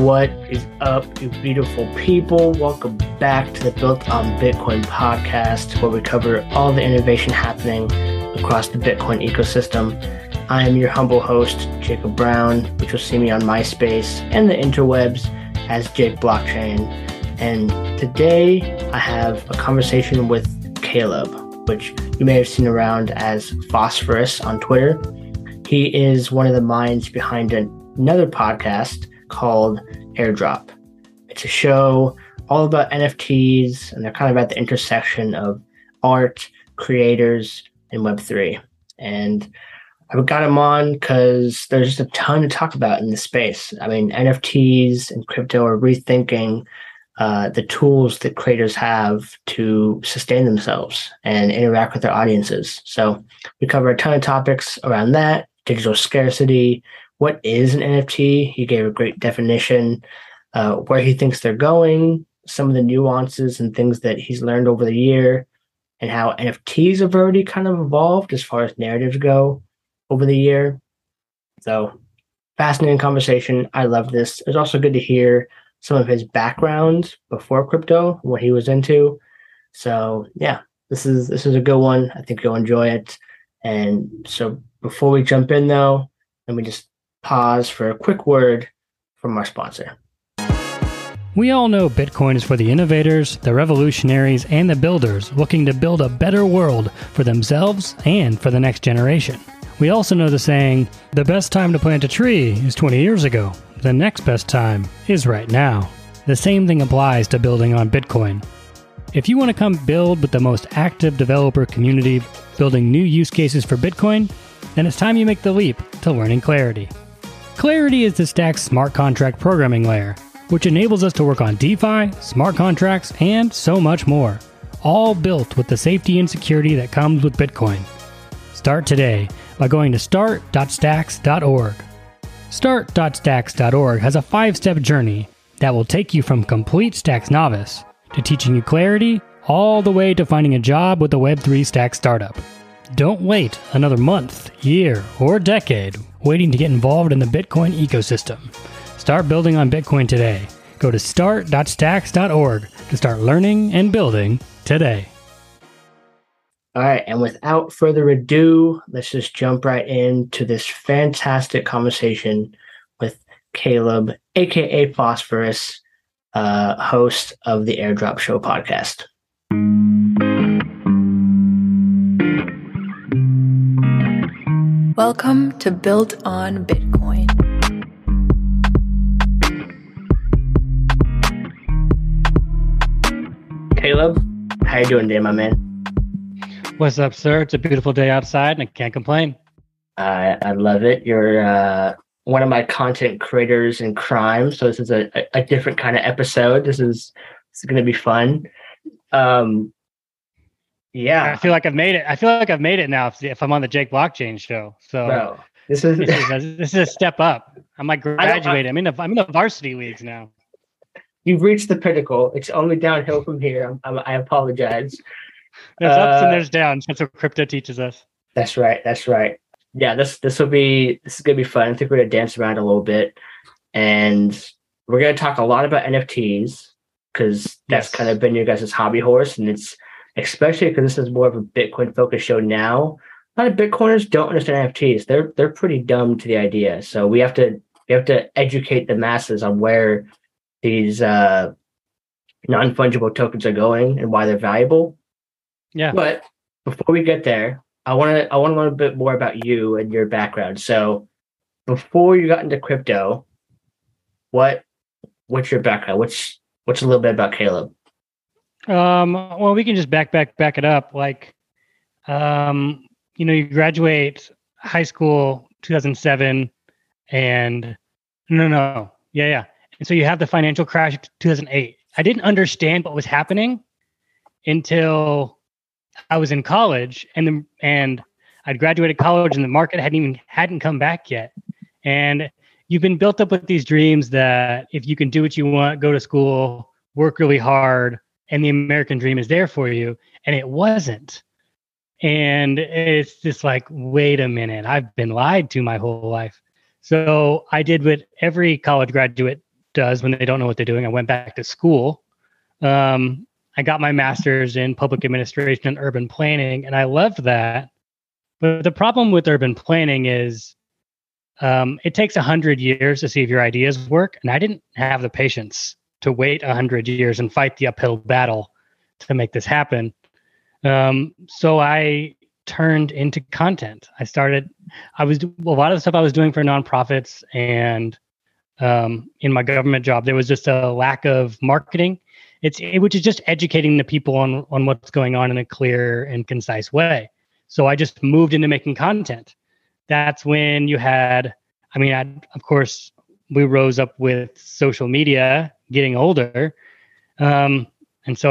What is up, you beautiful people? Welcome back to the Built on Bitcoin podcast, where we cover all the innovation happening across the Bitcoin ecosystem. I am your humble host, Jacob Brown, which will see me on MySpace and the interwebs as Jake Blockchain. And today I have a conversation with Caleb, which you may have seen around as Phosphorus on Twitter. He is one of the minds behind another podcast called Airdrop. It's a show all about NFTs, and they're kind of at the intersection of art, creators, and Web3. And I got him on because there's just a ton to talk about in this space. I mean, NFTs and crypto are rethinking the tools that creators have to sustain themselves and interact with their audiences. So we cover a ton of topics around that, digital scarcity, what is an NFT? He gave a great definition, where he thinks they're going, some of the nuances and things that he's learned over the year, and how NFTs have already kind of evolved as far as narratives go over the year. So fascinating conversation. I love this. It's also good to hear some of his background before crypto, what he was into. So yeah, this is a good one. I think you'll enjoy it. And so before we jump in though, let me just pause for a quick word from our sponsor. We all know Bitcoin is for the innovators, the revolutionaries, and the builders looking to build a better world for themselves and for the next generation. We also know the saying, the best time to plant a tree is 20 years ago. The next best time is right now. The same thing applies to building on Bitcoin. If you want to come build with the most active developer community building new use cases for Bitcoin, then it's time you make the leap to learning Clarity. Clarity is the Stack's smart contract programming layer, which enables us to work on DeFi, smart contracts, and so much more, all built with the safety and security that comes with Bitcoin. Start today by going to start.stacks.org. Start.stacks.org has a 5-step journey that will take you from complete Stacks novice to teaching you Clarity all the way to finding a job with a Web3 Stack startup. Don't wait another month, year, or decade waiting to get involved in the Bitcoin ecosystem. Start building on Bitcoin today. Go to start.stacks.org to start learning and building today. All right, and without further ado, let's just jump right into this fantastic conversation with Caleb, aka Phosphorus, host of the Airdrop Show podcast. Welcome to Built on Bitcoin. Caleb, how you doing today, my man? What's up, sir? It's a beautiful day outside and I can't complain. I love it. You're one of my content creators in crime, so this is a different kind of episode. This is going to be fun. Yeah, I feel like I've made it now if I'm on the Jake Blockchain show. So bro, this is a step up. I'm like graduating. I'm in the varsity leagues now. You've reached the pinnacle. It's only downhill from here. I apologize. There's ups and there's downs. That's what crypto teaches us. That's right. Yeah, this is gonna be fun. I think we're gonna dance around a little bit, and we're gonna talk a lot about NFTs because that's kind of been your guys' hobby horse, and it's especially because this is more of a Bitcoin focused show now. A lot of Bitcoiners don't understand NFTs. They're pretty dumb to the idea. So we have to educate the masses on where these non-fungible tokens are going and why they're valuable. Yeah. But before we get there, I want to learn a bit more about you and your background. So before you got into crypto, what's your background? What's a little bit about Caleb? Well, we can just back it up. Like, you graduate high school 2007, and yeah. And so you have the financial crash of 2008. I didn't understand what was happening until I was in college, and I'd graduated college, and the market hadn't come back yet. And you've been built up with these dreams that if you can do what you want, go to school, work really hard, and the American dream is there for you. And it wasn't. And it's just like, wait a minute, I've been lied to my whole life. So I did what every college graduate does when they don't know what they're doing. I went back to school. I got my master's in public administration and urban planning, and I loved that. But the problem with urban planning is it takes 100 years to see if your ideas work. And I didn't have the patience to wait 100 years and fight the uphill battle to make this happen. So I turned into content. A lot of the stuff I was doing for nonprofits and in my government job, there was just a lack of marketing. Which is just educating the people on what's going on in a clear and concise way. So I just moved into making content. That's when you had, of course, we rose up with social media, getting older. And so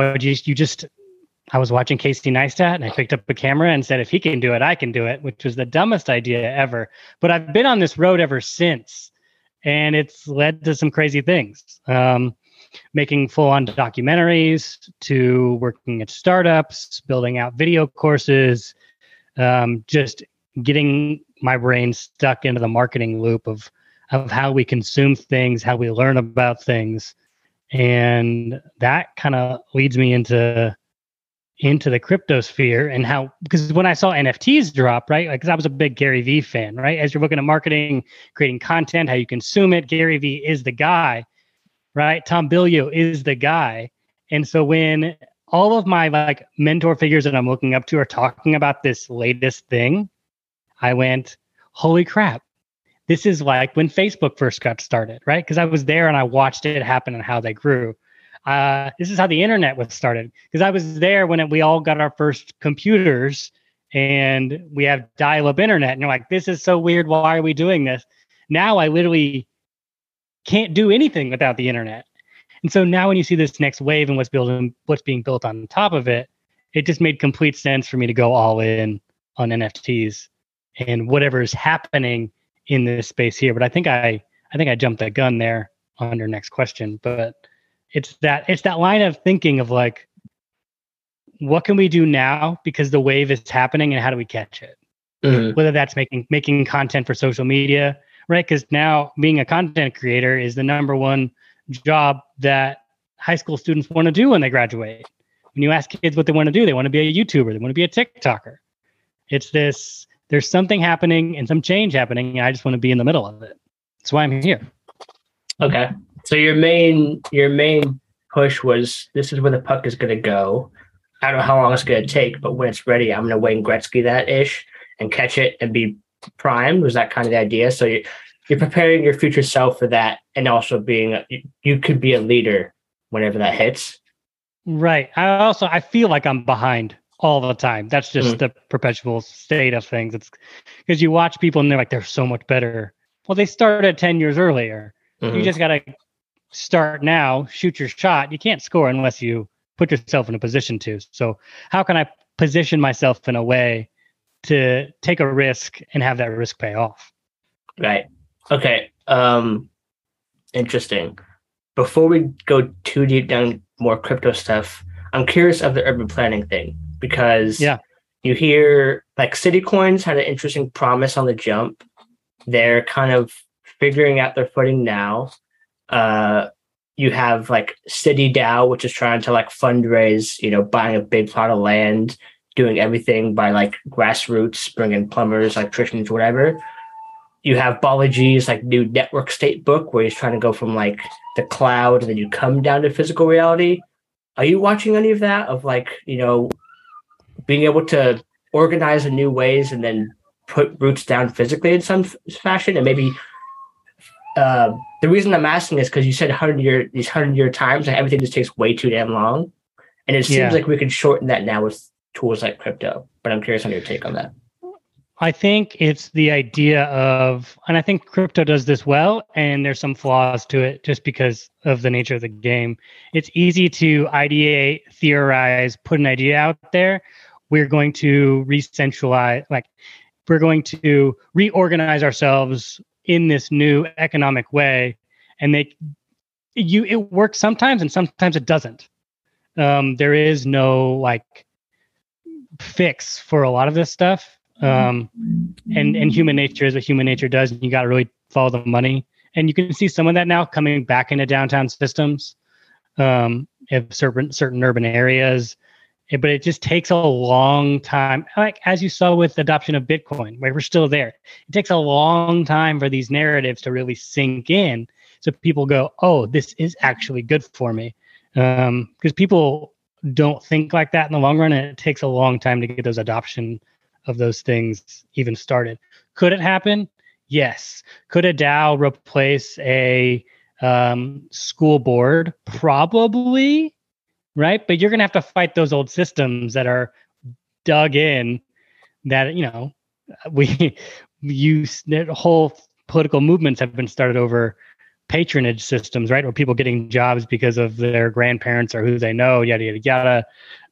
I was watching Casey Neistat and I picked up a camera and said, if he can do it, I can do it, which was the dumbest idea ever. But I've been on this road ever since, and it's led to some crazy things. Making full-on documentaries to working at startups, building out video courses, just getting my brain stuck into the marketing loop of how we consume things, how we learn about things. And that kind of leads me into the crypto sphere and because when I saw NFTs drop, right? Because I was a big Gary Vee fan, right? As you're looking at marketing, creating content, how you consume it, Gary Vee is the guy. Right? Tom Bilyeu is the guy. And so when all of my mentor figures that I'm looking up to are talking about this latest thing, I went, holy crap. This is like when Facebook first got started, right? Because I was there and I watched it happen and how they grew. This is how the internet was started. Because I was there when we all got our first computers and we have dial-up internet. And you're like, this is so weird. Why are we doing this? Now I literally can't do anything without the internet. And so now when you see this next wave and what's being built on top of it, it just made complete sense for me to go all in on NFTs and whatever is happening in this space here. But I think I jumped the gun there on your next question. But it's that line of thinking of what can we do now because the wave is happening and how do we catch it? Mm-hmm. Whether that's making content for social media, right? Because now being a content creator is the number one job that high school students want to do when they graduate. When you ask kids what they want to do, they want to be a YouTuber, they want to be a TikToker. It's this, there's something happening and some change happening, and I just want to be in the middle of it. That's why I'm here. Okay. So your main push was, this is where the puck is going to go. I don't know how long it's going to take, but when it's ready, I'm going to Wayne Gretzky that-ish and catch it and be primed. Was that kind of the idea? So you're preparing your future self for that, and also you could be a leader whenever that hits. Right. I feel like I'm behind all the time. That's just the perpetual state of things. It's because you watch people and they're so much better. Well, they started 10 years earlier. You just got to start now, shoot your shot. You can't score unless you put yourself in a position to. So how can I position myself in a way to take a risk and have that risk pay off? Right. Okay. Interesting. Before we go too deep down more crypto stuff, I'm curious of the urban planning thing, because you hear Citicoins had an interesting promise on the jump. They're kind of figuring out their footing now. You have CityDAO, which is trying to fundraise, buying a big plot of land, doing everything by grassroots, bringing plumbers, electricians, whatever. You have Balaji's new network state book, where he's trying to go from the cloud and then you come down to physical reality. Are you watching any of that of being able to organize in new ways and then put roots down physically in some fashion? And maybe the reason I'm asking is because you said 100-year times, and everything just takes way too damn long. And it seems like we can shorten that now with tools like crypto. But I'm curious on your take on that. I think it's the idea of, and I think crypto does this well, and there's some flaws to it just because of the nature of the game. It's easy to ideate, theorize, put an idea out there. We're going to re-centralize, we're going to reorganize ourselves in this new economic way. And it works sometimes and sometimes it doesn't. There is no fix for a lot of this stuff. And human nature is what human nature does. And you got to really follow the money And you can see some of that now coming back into downtown systems, in certain urban areas. But it just takes a long time. Like as you saw with the adoption of Bitcoin, where we're still there. It takes a long time for these narratives to really sink in. So people go, oh, this is actually good for me. Because people don't think like that in the long run. And it takes a long time to get those adoption of those things even started. Could it happen? Yes. Could a DAO replace a school board? Probably. Right. But you're going to have to fight those old systems that are dug in that, we use the whole political movements have been started over patronage systems, right? Or people getting jobs because of their grandparents or who they know, yada, yada, yada.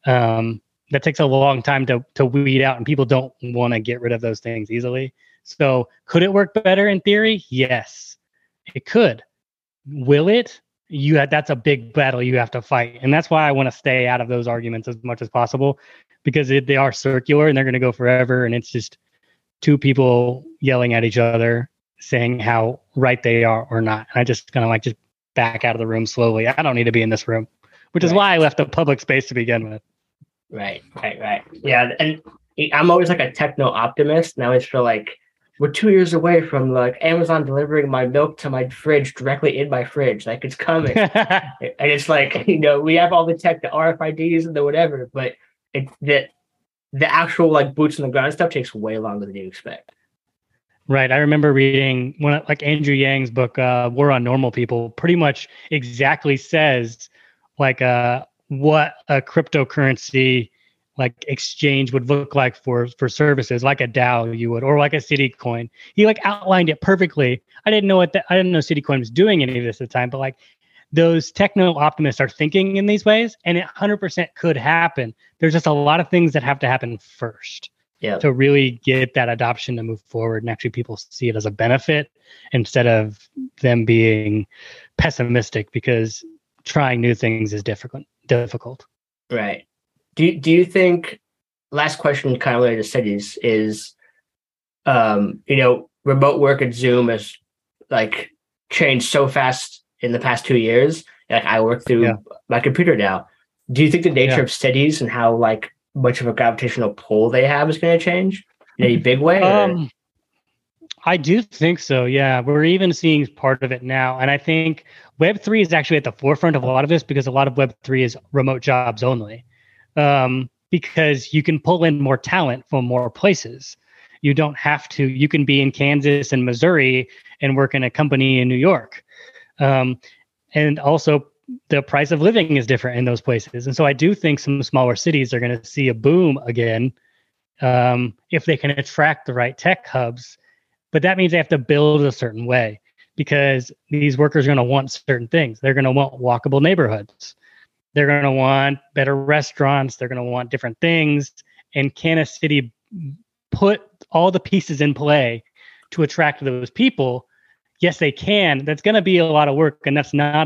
That takes a long time to weed out, and people don't want to get rid of those things easily. So could it work better in theory? Yes, it could. Will it? That's a big battle you have to fight. And that's why I want to stay out of those arguments as much as possible, because they are circular and they're going to go forever. And it's just two people yelling at each other, saying how right they are or not. And I just kind of just back out of the room slowly. I don't need to be in this room, which is why I left a public space to begin with. Right. Yeah. And I'm always like a techno optimist. And I always feel like we're 2 years away from like Amazon delivering my milk to my fridge directly in my fridge. Like it's coming. And it's like, we have all the tech, the RFIDs and the whatever, but the actual like boots on the ground stuff takes way longer than you expect. Right. I remember reading Andrew Yang's book, War on Normal People, pretty much exactly says what a cryptocurrency exchange would look like for services, like a DAO you would, or like a Citicoin. He outlined it perfectly. I didn't know Citicoin was doing any of this at the time, but those techno optimists are thinking in these ways, and it 100% could happen. There's just a lot of things that have to happen first. Yeah. To really get that adoption to move forward, and actually people see it as a benefit instead of them being pessimistic, because trying new things is difficult. Right. Do you think, last question kind of related to cities is, remote work and Zoom has changed so fast in the past 2 years. I work through my computer now. Do you think the nature of cities and how much of a gravitational pull they have is going to change in any big way? I do think so. Yeah. We're even seeing part of it now. And I think Web3 is actually at the forefront of a lot of this, because a lot of Web3 is remote jobs only. Because you can pull in more talent from more places. You don't have to, you can be in Kansas and Missouri and work in a company in New York. And also the price of living is different in those places. And so I do think some smaller cities are going to see a boom again, if they can attract the right tech hubs. But that means they have to build a certain way, because these workers are going to want certain things. They're going to want walkable neighborhoods. They're going to want better restaurants. They're going to want different things. And can a city put all the pieces in play to attract those people? Yes, they can. That's going to be a lot of work, and it's not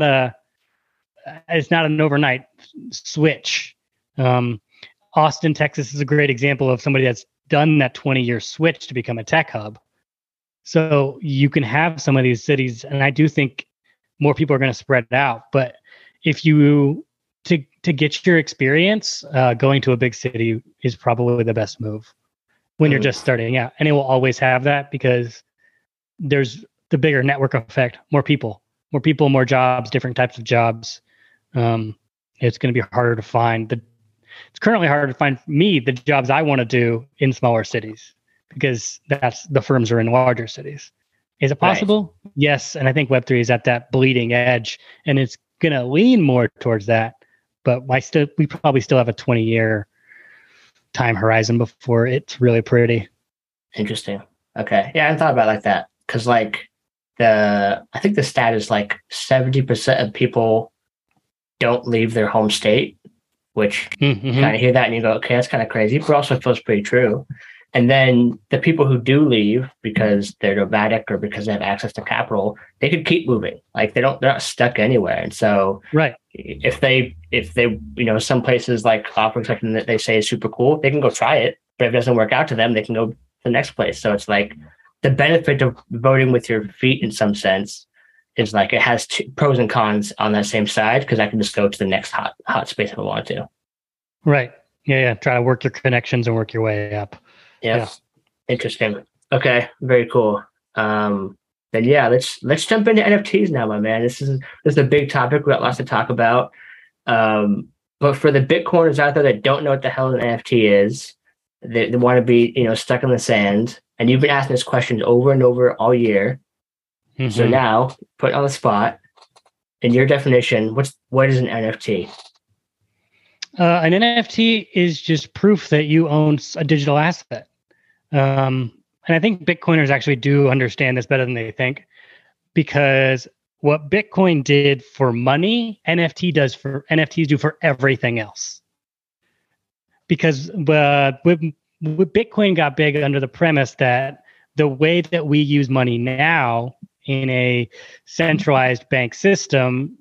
an overnight switch. Austin, Texas is a great example of somebody that's done that 20-year switch to become a tech hub. So you can have some of these cities, and I do think more people are going to spread out. But if you to get your experience, going to a big city is probably the best move when you're just starting out. And it will always have that, because there's the bigger network effect, more people, more jobs, different types of jobs. It's going to be harder to find. It's currently harder to find the jobs I want to do in smaller cities, because the firms are in larger cities. Is it possible? Right. Yes. And I think Web3 is at that bleeding edge, and it's going to lean more towards that. But we probably still have a 20-year time horizon before it's really pretty. Interesting. Okay. Yeah, I hadn't thought about it like that. Because I think the stat is 70% of people don't leave their home state, which you kind of hear that and you go, okay, that's kind of crazy, but also feels pretty true. And then the people who do leave because they're nomadic or because they have access to capital, they could keep moving. They're not stuck anywhere. And so if they some places offering something that they say is super cool, they can go try it. But if it doesn't work out to them, they can go to the next place. So it's the benefit of voting with your feet in some sense is like it has pros and cons on that same side because I can just go to the next hot space if I want to. Right. Yeah. Try to work your connections and work your way up. Yep. Yeah. Interesting. Okay. Very cool. Then yeah, let's jump into NFTs now, my man. This is a big topic. We got lots to talk about. But for the Bitcoiners out there that don't know what the hell an NFT is, they want to be, stuck in the sand. And you've been asking this question over and over all year. Mm-hmm. So now, put on the spot, in your definition, what is an NFT? An NFT is just proof that you own a digital asset. And I think Bitcoiners actually do understand this better than they think, because what Bitcoin did for money, NFTs do for everything else. Because Bitcoin got big under the premise that the way that we use money now in a centralized bank system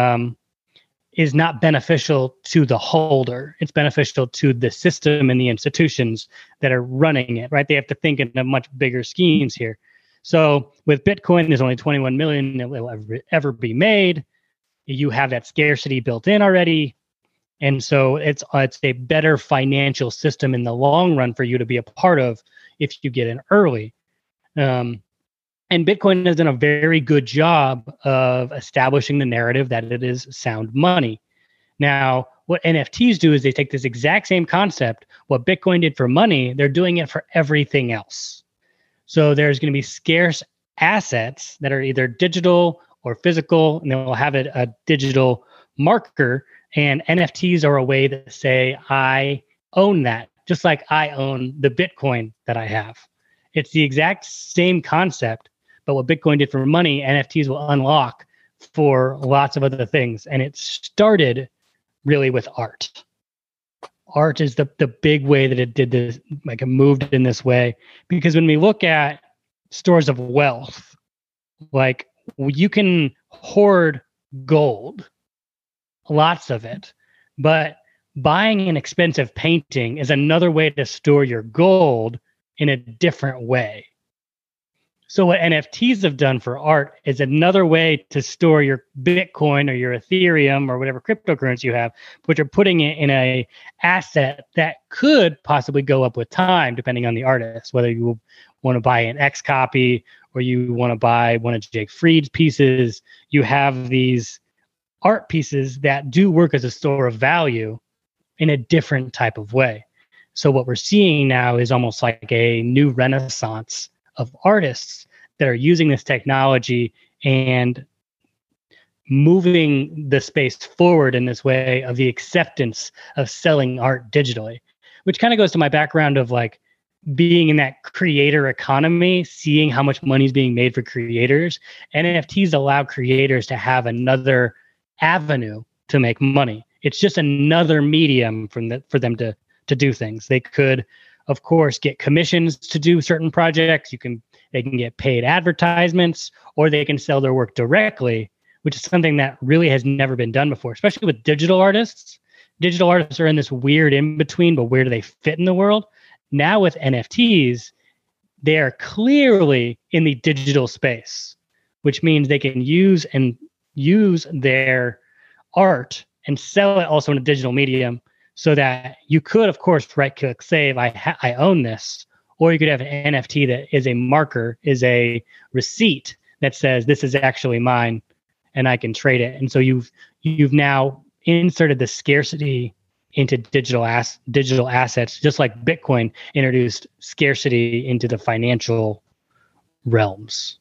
is not beneficial to the holder. It's beneficial to the system and the institutions that are running it, right? They have to think in a much bigger schemes here. So with Bitcoin, there's only 21 million that will ever be made. You have that scarcity built in already. And so it's a better financial system in the long run for you to be a part of if you get in early. And Bitcoin has done a very good job of establishing the narrative that it is sound money. Now, what NFTs do is they take this exact same concept. What Bitcoin did for money, they're doing it for everything else. So there's going to be scarce assets that are either digital or physical, and they'll have a digital marker. And NFTs are a way to say, I own that, just like I own the Bitcoin that I have. It's the exact same concept, but what Bitcoin did for money, NFTs will unlock for lots of other things. And it started really with art. Art is the big way that it did this, like it moved in this way. Because when we look at stores of wealth, like you can hoard gold, lots of it, but buying an expensive painting is another way to store your gold in a different way. So what NFTs have done for art is another way to store your Bitcoin or your Ethereum or whatever cryptocurrency you have, but you're putting it in a asset that could possibly go up with time, depending on the artist, whether you want to buy an X copy or you want to buy one of Jake Fried's pieces. You have these art pieces that do work as a store of value in a different type of way. So what we're seeing now is almost like a new renaissance of artists that are using this technology and moving the space forward in this way of the acceptance of selling art digitally, which kind of goes to my background of like being in that creator economy, seeing how much money is being made for creators. NFTs allow creators to have another avenue to make money. It's just another medium for them to do things. They could, of course, get commissions to do certain projects. They can get paid advertisements, or they can sell their work directly, which is something that really has never been done before, especially with digital artists. Digital artists are in this weird in-between, but where do they fit in the world? Now with NFTs, they are clearly in the digital space, which means they can use their art and sell it also in a digital medium, so that you could, of course, right-click save, I own this, or you could have an NFT that is a marker, is a receipt that says this is actually mine, and I can trade it. And so you've now inserted the scarcity into digital assets, just like Bitcoin introduced scarcity into the financial realms.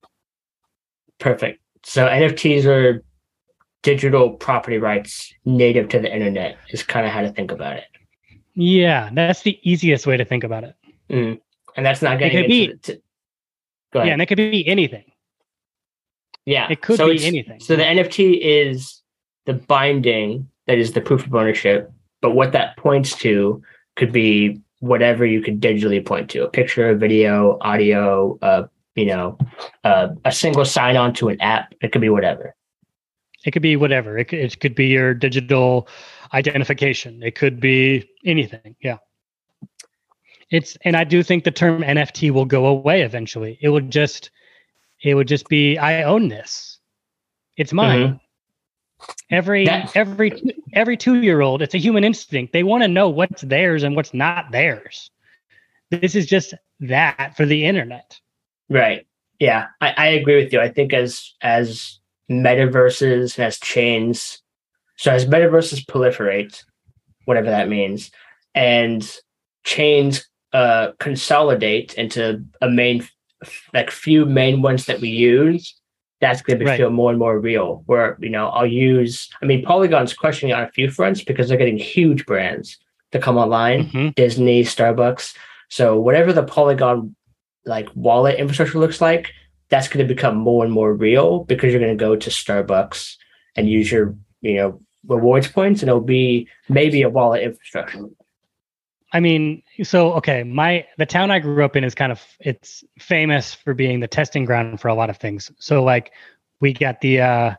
Perfect. So NFTs are digital property rights native to the internet is kind of how to think about it. Yeah, that's the easiest way to think about it. And that's not getting into go ahead. Yeah, and it could be anything. Yeah. It could be anything. So the NFT is the binding that is the proof of ownership, but what that points to could be whatever you could digitally point to: a picture, a video, audio, a single sign-on to an app. It could be whatever. It could be whatever. It could be your digital identification. It could be anything. Yeah. And I do think the term NFT will go away eventually. It would just be, I own this. It's mine. Mhm. Every 2-year-old, it's a human instinct. They want to know what's theirs and what's not theirs. This is just that for the internet. Right. Yeah, I agree with you. I think as metaverses and as chains, so as metaverses proliferate, whatever that means, and chains consolidate into a main, like few main ones that we use, that's going to feel more and more real. Where, Polygon's crushing it on a few fronts because they're getting huge brands to come online, Disney, Starbucks. So whatever the Polygon like wallet infrastructure looks like, that's going to become more and more real because you're going to go to Starbucks and use your, rewards points, and it'll be maybe a wallet infrastructure. I mean, so, okay, the town I grew up in is it's famous for being the testing ground for a lot of things. So like we got the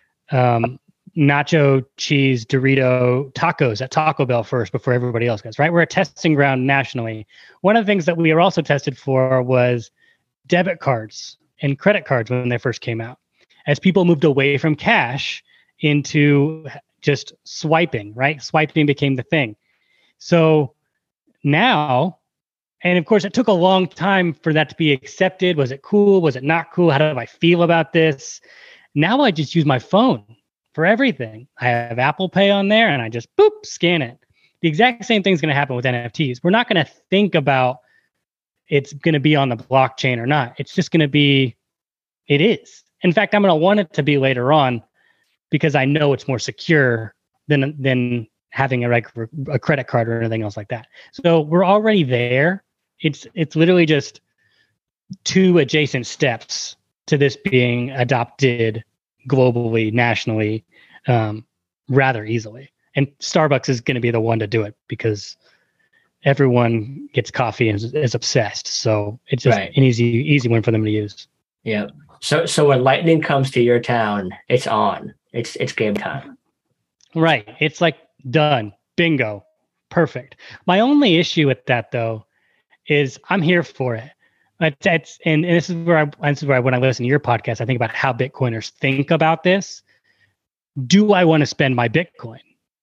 nacho cheese Dorito tacos at Taco Bell first before everybody else gets, right? We're a testing ground nationally. One of the things that we were also tested for was debit cards and credit cards when they first came out. As people moved away from cash into just swiping, right? Swiping became the thing. So now, and of course, it took a long time for that to be accepted. Was it cool? Was it not cool? How do I feel about this? Now I just use my phone for everything. I have Apple Pay on there and I just scan it. The exact same thing's going to happen with NFTs. We're not going to think about it's going to be on the blockchain or not. It's just going to be, it is. In fact, I'm going to want it to be later on because I know it's more secure than having a credit card or anything else like that. So we're already there. It's literally just 2 adjacent steps to this being adopted globally, nationally, rather easily. And Starbucks is going to be the one to do it because everyone gets coffee and is obsessed. So it's just an easy one for them to use. Yeah. So when Lightning comes to your town, it's on. It's game time. Right. It's like done. Bingo. Perfect. My only issue with that though is I'm here for it. And this is where when I listen to your podcast, I think about how Bitcoiners think about this. Do I want to spend my Bitcoin?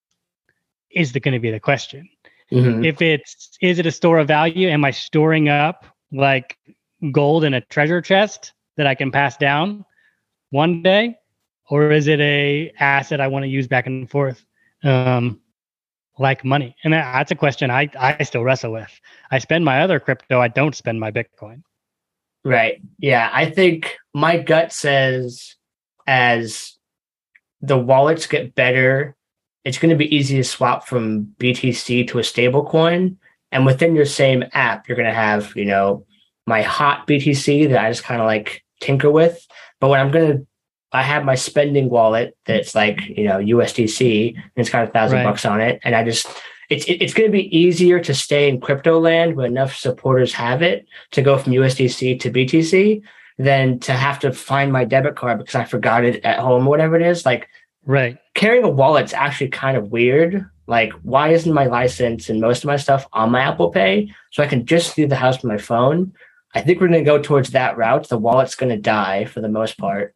Is going to be the question. Mm-hmm. Is it a store of value? Am I storing up like gold in a treasure chest that I can pass down one day? Or is it a asset I want to use back and forth like money? And that's a question I still wrestle with. I spend my other crypto. I don't spend my Bitcoin. Right. Yeah. I think my gut says as the wallets get better, it's going to be easy to swap from BTC to a stable coin. And within your same app, you're going to have, my hot BTC that I just kind of like tinker with. But when I have my spending wallet that's like, USDC, and it's got $1,000 on it. And it's going to be easier to stay in crypto land when enough supporters have it to go from USDC to BTC than to have to find my debit card because I forgot it at home, whatever it is. Like, carrying a wallet's actually kind of weird. Like, why isn't my license and most of my stuff on my Apple Pay so I can just leave the house with my phone? I think we're going to go towards that route. The wallet's going to die for the most part.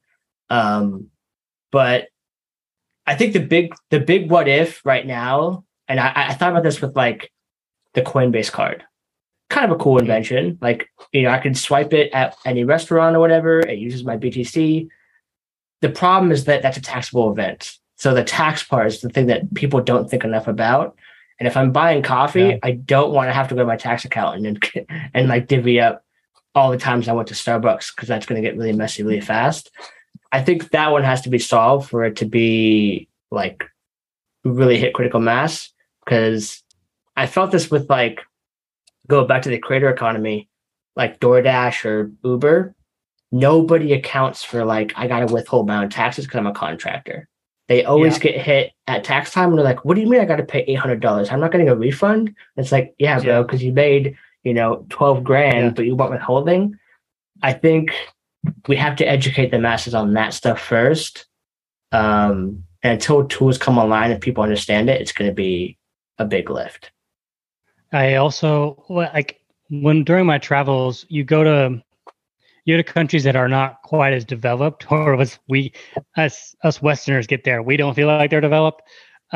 But I think the big what if right now, and I thought about this with like the Coinbase card, kind of a cool invention. Like, I can swipe it at any restaurant or whatever. It uses my BTC. The problem is that that's a taxable event. So the tax part is the thing that people don't think enough about. And if I'm buying coffee, I don't want to have to go to my tax accountant and like divvy up all the times I went to Starbucks because that's going to get really messy really fast. I think that one has to be solved for it to be like really hit critical mass, because I felt this with like, go back to the creator economy, like DoorDash or Uber. Nobody accounts for like, I got to withhold my own taxes because I'm a contractor. They always get hit at tax time and they're like, what do you mean I got to pay $800? I'm not getting a refund. And it's like, bro, because you made, $12,000, but you want withholding. I think we have to educate the masses on that stuff first. And until tools come online and people understand it, it's going to be a big lift. I also like during my travels, you go to You have countries that are not quite as developed, or us Westerners get there, we don't feel like they're developed,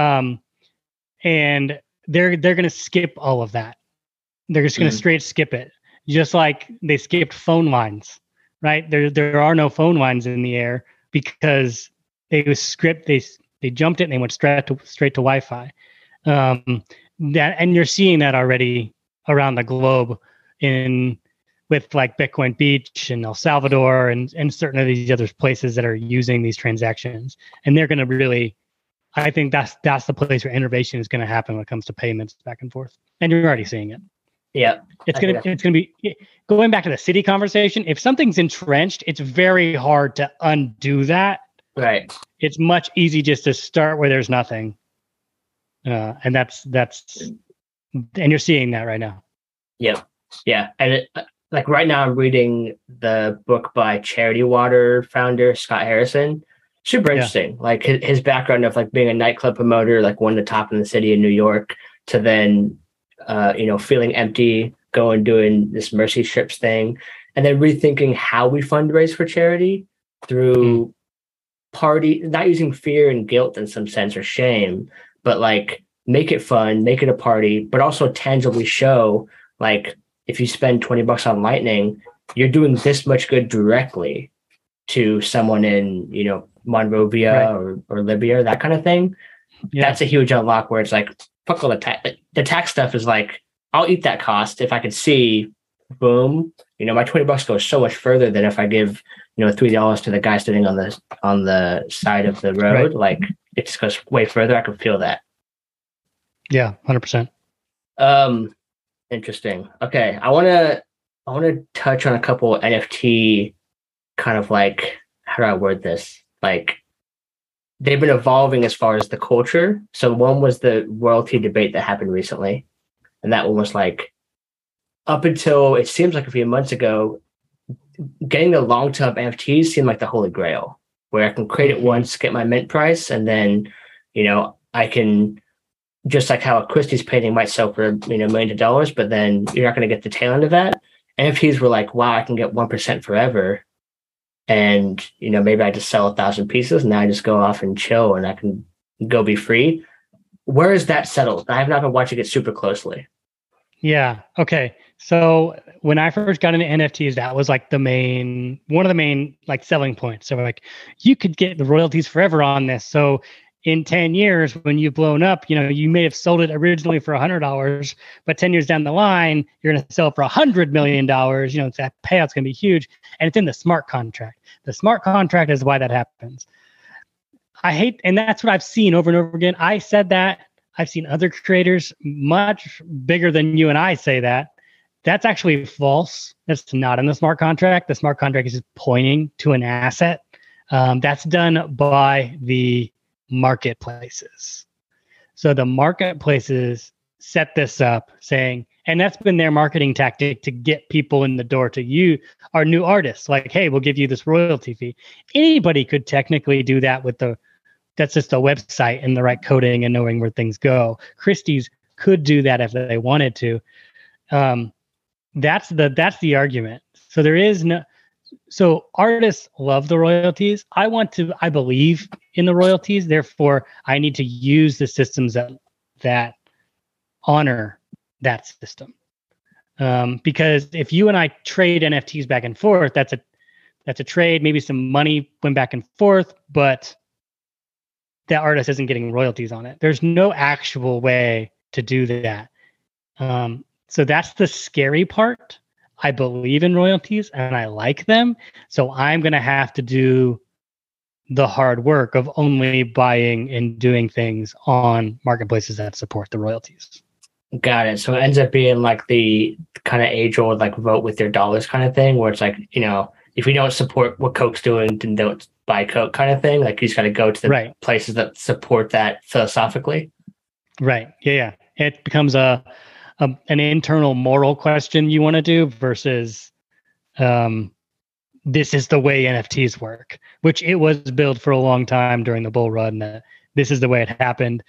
and they're going to skip all of that. They're just going to straight skip it, just like they skipped phone lines, right? There are no phone lines in the air because they jumped it and they went straight to Wi-Fi. And you're seeing that already around the globe with like Bitcoin Beach and El Salvador and certain of these other places that are using these transactions. And they're going to really, I think that's the place where innovation is going to happen when it comes to payments back and forth. And you're already seeing it. Yeah. It's going to be going back to the city conversation. If something's entrenched, it's very hard to undo that. Right. It's much easy just to start where there's nothing. And that's and you're seeing that right now. Yep. Yeah. And like right now I'm reading the book by Charity Water founder Scott Harrison. Super interesting. Yeah. Like his background of like being a nightclub promoter, like one of the top in the city in New York, to then feeling empty, going doing this Mercy Strips thing, and then rethinking how we fundraise for charity through party, not using fear and guilt in some sense or shame, but like make it fun, make it a party, but also tangibly show like if you spend $20 on Lightning, you're doing this much good directly to someone in, Monrovia or Libya, that kind of thing. Yeah. That's a huge unlock where it's like, fuck all the tax stuff is like, I'll eat that cost if I could see, boom, my $20 goes so much further than if I give, $3 to the guy sitting on the side of the road. Right. Like it just goes way further. I can feel that. Yeah, 100%. Interesting. Okay, I want to touch on a couple NFT kind of like, how do I word this? Like they've been evolving as far as the culture. So one was the royalty debate that happened recently, and that one was like up until it seems like a few months ago, getting the long-term NFTs seemed like the holy grail, where I can create it once, get my mint price, and then I can. Just like how a Christie's painting might sell for millions of dollars, but then you're not going to get the tail end of that. NFTs were like, wow, I can get 1% forever, and maybe I just sell 1,000 pieces, and now I just go off and chill, and I can go be free. Where is that settled? I have not been watching it super closely. Yeah. Okay. So when I first got into NFTs, that was like one of the main like selling points. So like you could get the royalties forever on this. So in 10 years, when you've blown up, you may have sold it originally for $100, but 10 years down the line, you're going to sell it for $100 million. That payout's going to be huge. And it's in the smart contract. The smart contract is why that happens. And that's what I've seen over and over again. I said that. I've seen other creators much bigger than you and I say that. That's actually false. That's not in the smart contract. The smart contract is just pointing to an asset. That's done by the marketplaces. So the marketplaces set this up saying, and that's been their marketing tactic to get people in the door to you, our new artists. Like, hey, we'll give you this royalty fee. Anybody could technically do that that's just a website and the right coding and knowing where things go. Christie's could do that if they wanted to. That's the argument. So artists love the royalties. I believe in the royalties. Therefore, I need to use the systems that honor that system. Because if you and I trade NFTs back and forth, that's a trade. Maybe some money went back and forth, but that artist isn't getting royalties on it. There's no actual way to do that. So that's the scary part. I believe in royalties and I like them. So I'm going to have to do the hard work of only buying and doing things on marketplaces that support the royalties. Got it. So it ends up being like the kind of age old, like vote with your dollars kind of thing, where it's like, if you don't support what Coke's doing, then don't buy Coke kind of thing. Like you just got to go to the places that support that philosophically. Right. Yeah. It becomes an internal moral question you want to do versus this is the way NFTs work, which it was built for a long time during the bull run. That this is the way it happened.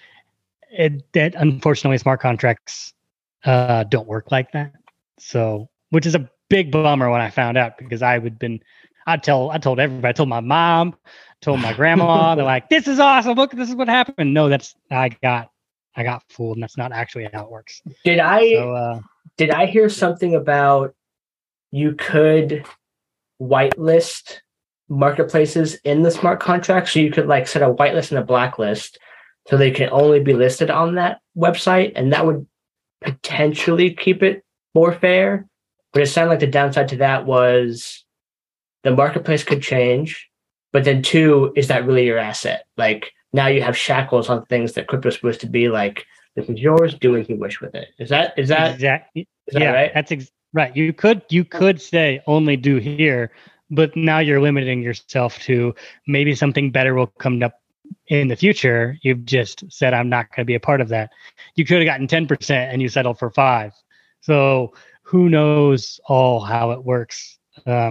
That unfortunately, smart contracts don't work like that. So, which is big bummer when I found out, because I told everybody, I told my mom, told my grandma, they're like, this is awesome. Look, this is what happened. No, I got fooled, and that's not actually how it works. Did I hear something about you could whitelist marketplaces in the smart contract? So you could like set a whitelist and a blacklist so they can only be listed on that website, and that would potentially keep it more fair. But it sounded like the downside to that was the marketplace could change, but then two, is that really your asset? Like now you have shackles on things that crypto is supposed to be like, this is yours, do as you wish with it. Is that exactly? Is that right? That's right. You could say only do here, but now you're limiting yourself to maybe something better will come up in the future. You've just said, I'm not going to be a part of that. You could have gotten 10% and you settled for 5%. So who knows how it works.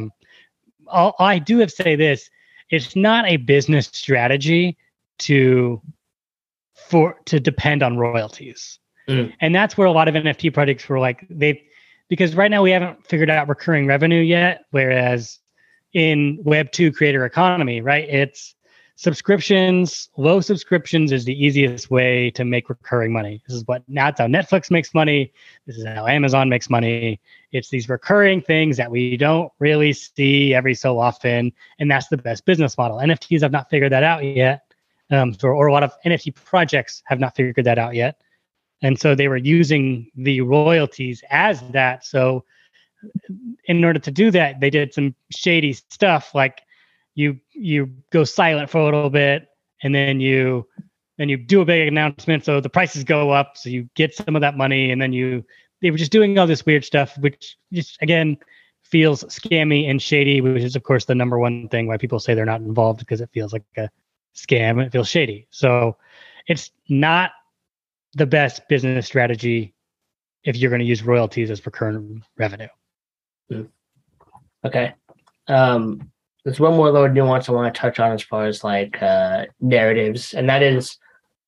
I do have to say this: it's not a business strategy to depend on royalties. And that's where a lot of NFT projects were like, because right now we haven't figured out recurring revenue yet. Whereas in Web 2 creator economy, right, it's subscriptions. Low subscriptions is the easiest way to make recurring money. That's how Netflix makes money. This is how Amazon makes money. It's these recurring things that we don't really see every so often. And that's the best business model. NFTs have not figured that out yet. Or a lot of NFT projects have not figured that out yet. And so they were using the royalties as that. So in order to do that, they did some shady stuff, like you go silent for a little bit, and then you do a big announcement, so the prices go up, so you get some of that money, and then they were just doing all this weird stuff, which just again feels scammy and shady, which is of course the number one thing why people say they're not involved, because it feels like a scam. It feels shady. So it's not the best business strategy if you're going to use royalties as recurring revenue. Okay. There's one more little nuance I want to touch on as far as like narratives, and that is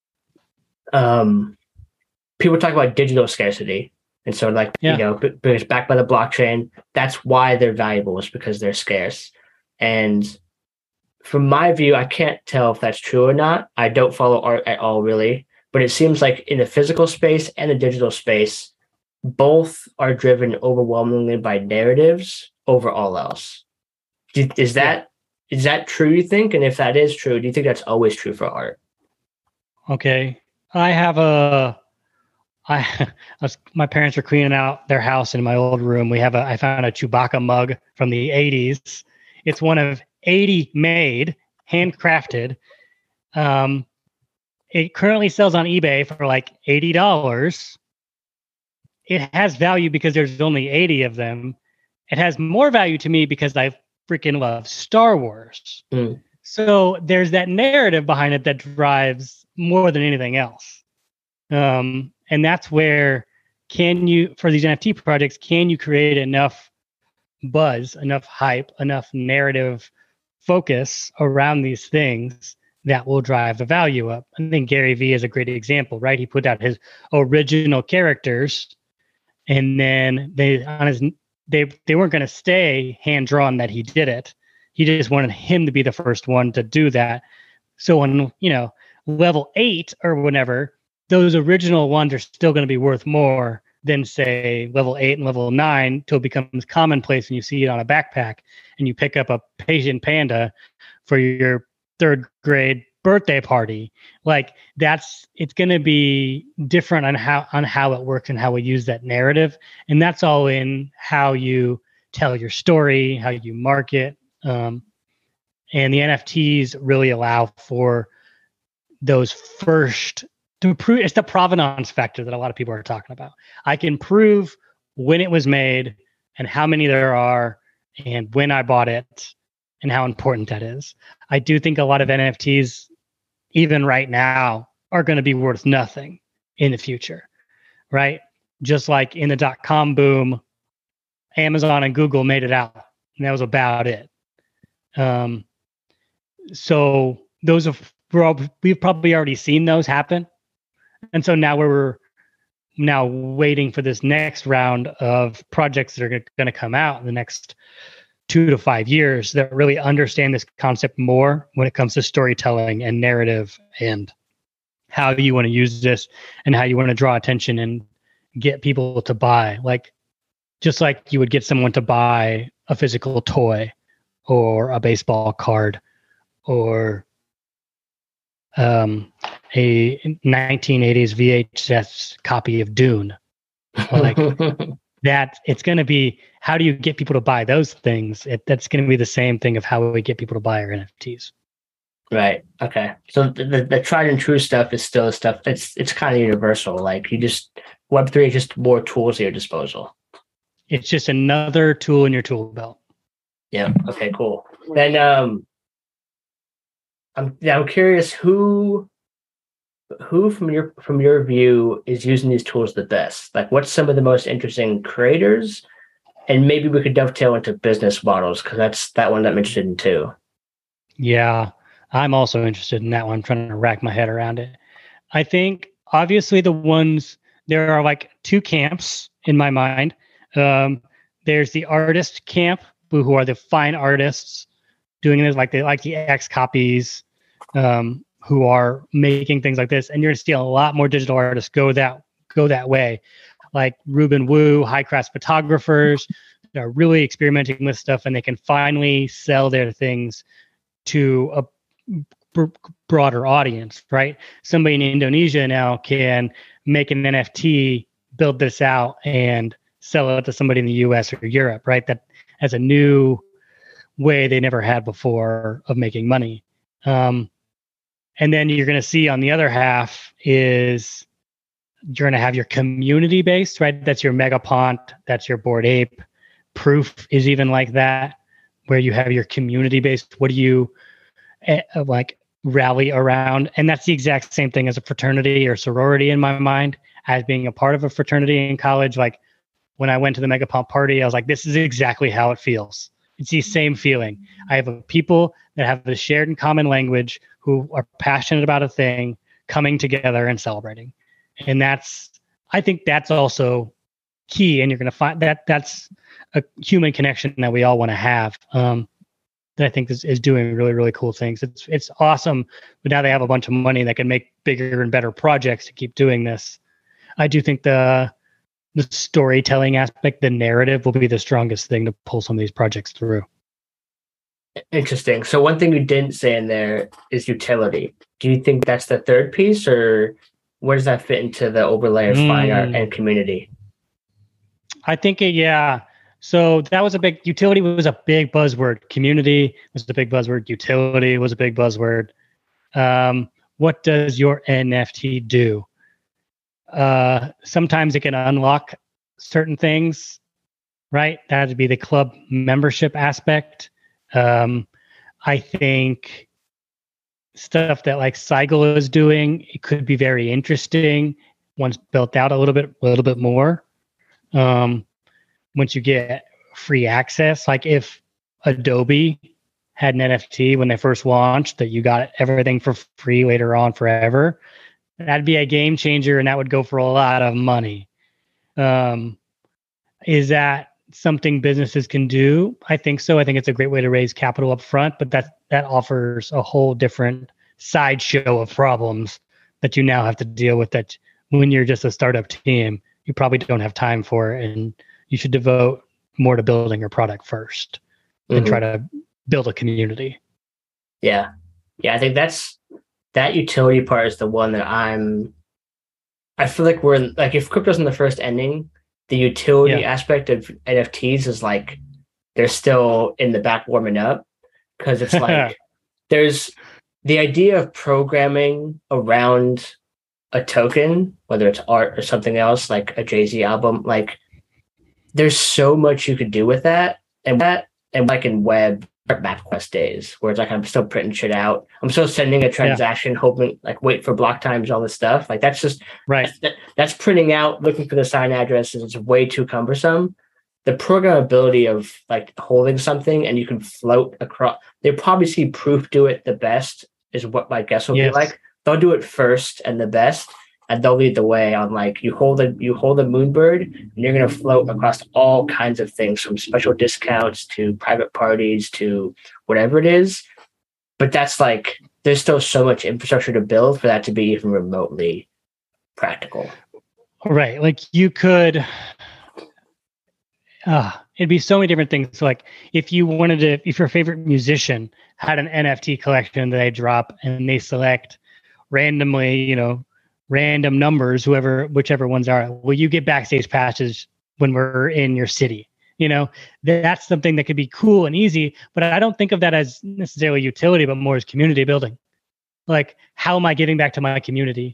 people talk about digital scarcity. And so like, because backed by the blockchain, that's why they're valuable, is because they're scarce. And from my view, I can't tell if that's true or not. I don't follow art at all, really. But it seems like in the physical space and the digital space, both are driven overwhelmingly by narratives over all else. Is that true, you think? And if that is true, do you think that's always true for art? Okay. My parents were cleaning out their house in my old room. I found a Chewbacca mug from the 80s. It's one of 80 made, handcrafted. It currently sells on eBay for like $80. It has value because there's only 80 of them. It has more value to me because I freaking love Star Wars. So there's that narrative behind it that drives more than anything else. And that's where for these NFT projects, can you create enough buzz, enough hype, enough narrative focus around these things that will drive the value up? I think Gary Vee is a great example, right? He put out his original characters, and then they weren't going to stay hand drawn that he did it. He just wanted him to be the first one to do that. So on, level 8 or whatever, those original ones are still going to be worth more than say level 8 and level 9, till it becomes commonplace and you see it on a backpack and you pick up a Asian panda for your 3rd grade birthday party. Like it's going to be different on how it works and how we use that narrative. And that's all in how you tell your story, how you market. And the NFTs really allow for those first to prove. It's the provenance factor that a lot of people are talking about. I can prove when it was made and how many there are and when I bought it and how important that is. I do think a lot of NFTs, even right now, are going to be worth nothing in the future, right? Just like in the .com boom, Amazon and Google made it out, and that was about it. So we've probably already seen those happen. And so now we're now waiting for this next round of projects that are going to come out in the next 2 to 5 years that really understand this concept more when it comes to storytelling and narrative and how you want to use this and how you want to draw attention and get people to buy. Like, just like you would get someone to buy a physical toy or a baseball card or a 1980s VHS copy of Dune. Like that, it's going to be, how do you get people to buy those things? That's going to be the same thing of how we get people to buy our NFTs. Right. Okay. So the tried and true stuff is still stuff. It's kind of universal. Like, you just, Web3 is just more tools at your disposal. It's just another tool in your tool belt. Yeah. Okay, cool. Then I'm curious who from your view is using these tools the best? Like, what's some of the most interesting creators? And maybe we could dovetail into business models, because that's that one that I'm interested in too. Yeah, I'm also interested in that one. I'm trying to rack my head around it. I think obviously there are like two camps in my mind. There's the artist camp, who are the fine artists doing this, like the X copies, who are making things like this. And you're going to see a lot more digital artists go that way, like Ruben Wu, high craft photographers that are really experimenting with stuff, and they can finally sell their things to a broader audience, right? Somebody in Indonesia now can make an NFT, build this out, and sell it to somebody in the US or Europe, right? That as a new way they never had before of making money. And then you're going to see on the other half is you're going to have your community based, right? That's your Megapont, that's your Bored Ape. Proof is even like that, where you have your community based. What do you like rally around? And that's the exact same thing as a fraternity or sorority in my mind, as being a part of a fraternity in college. Like, when I went to the Megapont party, I was like, this is exactly how it feels. It's the same feeling. I have people that have the shared and common language, who are passionate about a thing, coming together and celebrating. And I think that's also key. And you're going to find that's a human connection that we all want to have. That I think is doing really, really cool things. It's awesome. But now they have a bunch of money that can make bigger and better projects to keep doing this. I do think the storytelling aspect, the narrative, will be the strongest thing to pull some of these projects through. Interesting. So one thing you didn't say in there is utility. Do you think that's the third piece, or where does that fit into the overlay of fine art and community? I think yeah. So that was utility was a big buzzword. Community was a big buzzword. Utility was a big buzzword. What does your NFT do? Sometimes it can unlock certain things, right? That'd be the club membership aspect. I think stuff that like Seigel is doing, it could be very interesting once built out a little bit more. Once you get free access, like if Adobe had an NFT when they first launched, that you got everything for free later on forever, that'd be a game changer, and that would go for a lot of money. Is that something businesses can do? I think so. I think it's a great way to raise capital up front, but that offers a whole different sideshow of problems that you now have to deal with, that when you're just a startup team, you probably don't have time for, and you should devote more to building your product first and try to build a community. Yeah. I think that utility part is the one that I feel like we're like, if crypto's in the first ending, the utility aspect of NFTs is like, they're still in the back warming up, because it's like there's the idea of programming around a token, whether it's art or something else, like a Jay-Z album. Like, there's so much you could do with that. And like in web MapQuest days, where it's like, I'm still printing shit out, I'm still sending a transaction, hoping, like, wait for block times, all this stuff. Like, that's just right. That's printing out, looking for the sign addresses. It's way too cumbersome. The programmability of like holding something and you can float across. They probably see Proof do it the best, is what my guess will be like. They'll do it first and the best, and they'll lead the way on like you hold a Moonbird and you're gonna float across all kinds of things from special discounts to private parties to whatever it is. But that's like there's still so much infrastructure to build for that to be even remotely practical. Right. Like you could it'd be so many different things. So like if your favorite musician had an NFT collection that they drop and they select randomly, random numbers, whichever ones are, will you get backstage passes when we're in your city? That's something that could be cool and easy, but I don't think of that as necessarily utility, but more as community building. Like, how am I giving back to my community?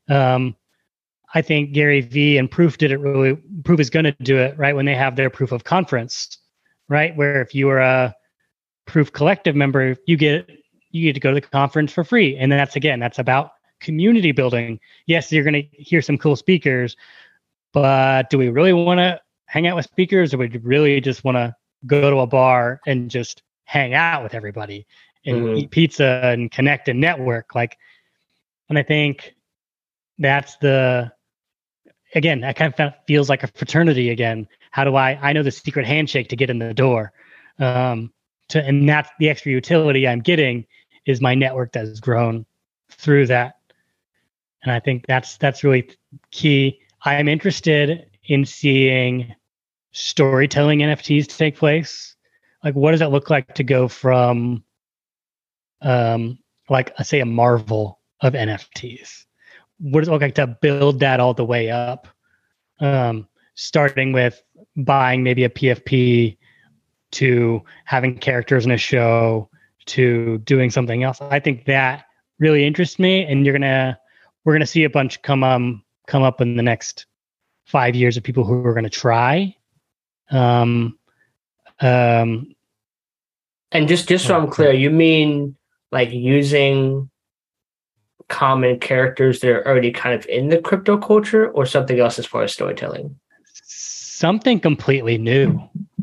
I think Gary Vee and Proof did it really. Proof is going to do it right when they have their Proof of conference, right? Where if you are a Proof Collective member, you get to go to the conference for free, and that's about community building. Yes, you're going to hear some cool speakers, but do we really want to hang out with speakers, or would you really just want to go to a bar and just hang out with everybody and eat pizza and connect and network? And I think that's that kind of feels like a fraternity again. How do I know the secret handshake to get in the door? And that's the extra utility I'm getting is my network that has grown through that. And I think that's really key. I'm interested in seeing storytelling NFTs take place. Like, what does it look like to go from, say, a Marvel of NFTs? What does it look like to build that all the way up? Starting with buying maybe a PFP to having characters in a show to doing something else. I think that really interests me, and we're gonna see a bunch come up in the next 5 years of people who are going to try. And just so I'm clear, you mean like using common characters that are already kind of in the crypto culture, or something else as far as storytelling? Something completely new.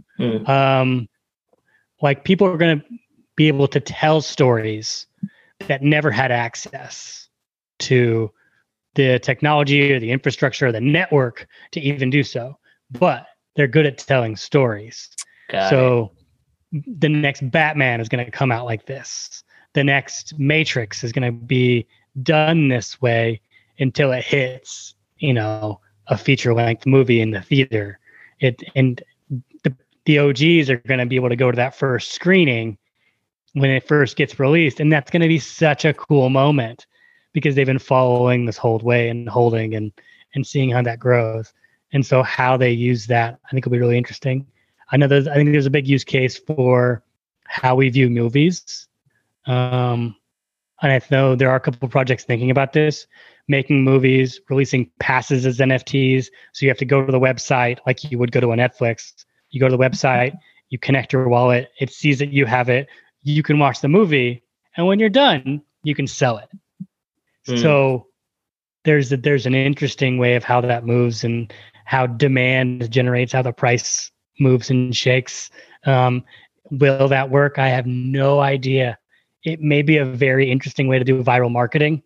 Like people are going to be able to tell stories that never had access to the technology or the infrastructure or the network to even do so, but they're good at telling stories. So the next Batman is going to come out like this. The next Matrix is going to be done this way until it hits, a feature-length movie in the theater. The OGs are going to be able to go to that first screening when it first gets released, and that's going to be such a cool moment because they've been following this whole way and holding and seeing how that grows. And so how they use that, I think will be really interesting. I think there's a big use case for how we view movies. And I know there are a couple of projects thinking about this, making movies, releasing passes as NFTs. So you have to go to the website like you would go to a Netflix. You go to the website, you connect your wallet, it sees that you have it, you can watch the movie, and when you're done, you can sell it. So there's an interesting way of how that moves and how demand generates, how the price moves and shakes. Will that work? I have no idea. It may be a very interesting way to do viral marketing.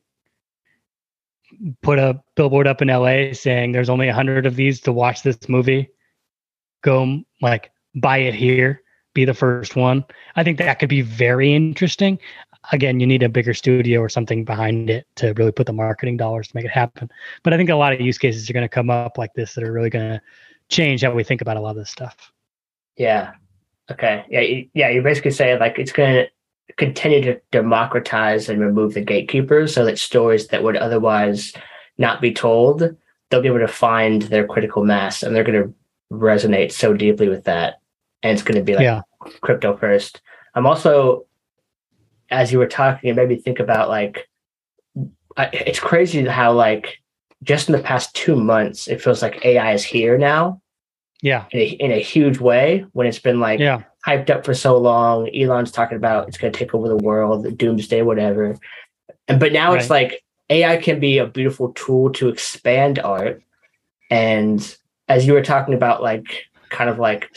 Put a billboard up in LA saying there's only 100 of these to watch this movie. Go buy it here, be the first one. I think that could be very interesting. Again, you need a bigger studio or something behind it to really put the marketing dollars to make it happen. But I think a lot of use cases are going to come up like this that are really going to change how we think about a lot of this stuff. Yeah. Okay. Yeah. You're basically saying it's going to continue to democratize and remove the gatekeepers so that stories that would otherwise not be told, they'll be able to find their critical mass, and they're going to resonate so deeply with that. And it's going to be crypto first. I'm also, as you were talking, it made me think about it's crazy how just in the past 2 months, it feels like AI is here now. Yeah. In a huge way, when it's been hyped up for so long. Elon's talking about it's going to take over the world, doomsday, whatever. But now it's AI can be a beautiful tool to expand art. And as you were talking about